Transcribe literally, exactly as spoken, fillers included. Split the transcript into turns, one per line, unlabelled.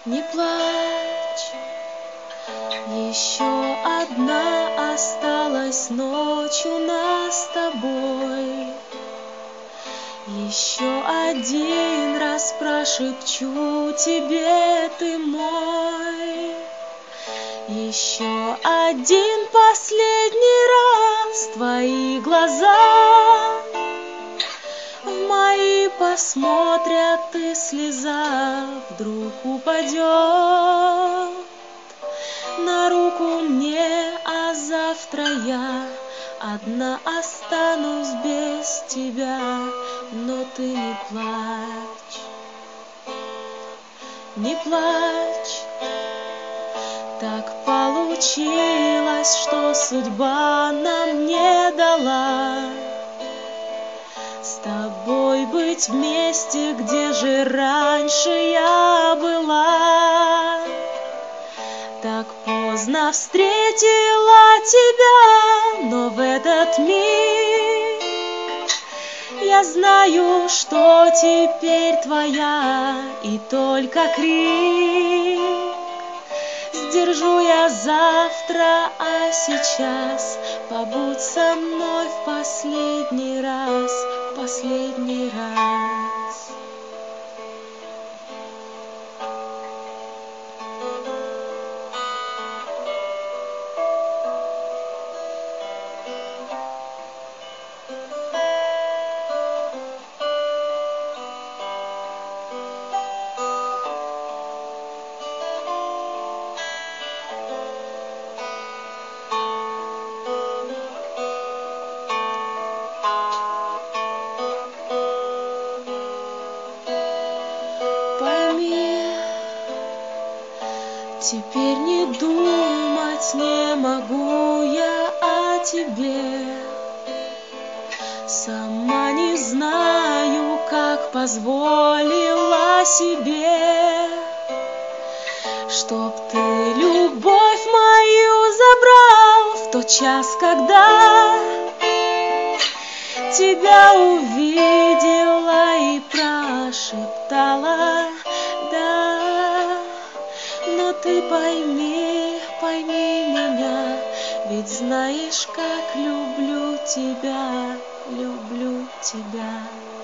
Не плачь, еще одна осталась ночь у нас с тобой. Еще один раз прошепчу тебе, ты мой. Еще один последний раз твои глаза в мои посмотрят, и слеза вдруг упадет на руку мне, а завтра я одна останусь без тебя. Но ты не плачь, не плачь. Так получилось, что судьба нам не дала с тобой быть вместе, где же раньше я была. Так поздно встретила тебя, но в этот миг я знаю, что теперь твоя, и только крик сдержу я завтра, а сейчас побудь со мной в последний раз, в последний раз. Теперь не думать не могу я о тебе. Сама не знаю, как позволила себе, чтоб ты любовь мою забрал в тот час, когда тебя увидела и прошептала «да». Но ты пойми, пойми меня, ведь знаешь, как люблю тебя, люблю тебя.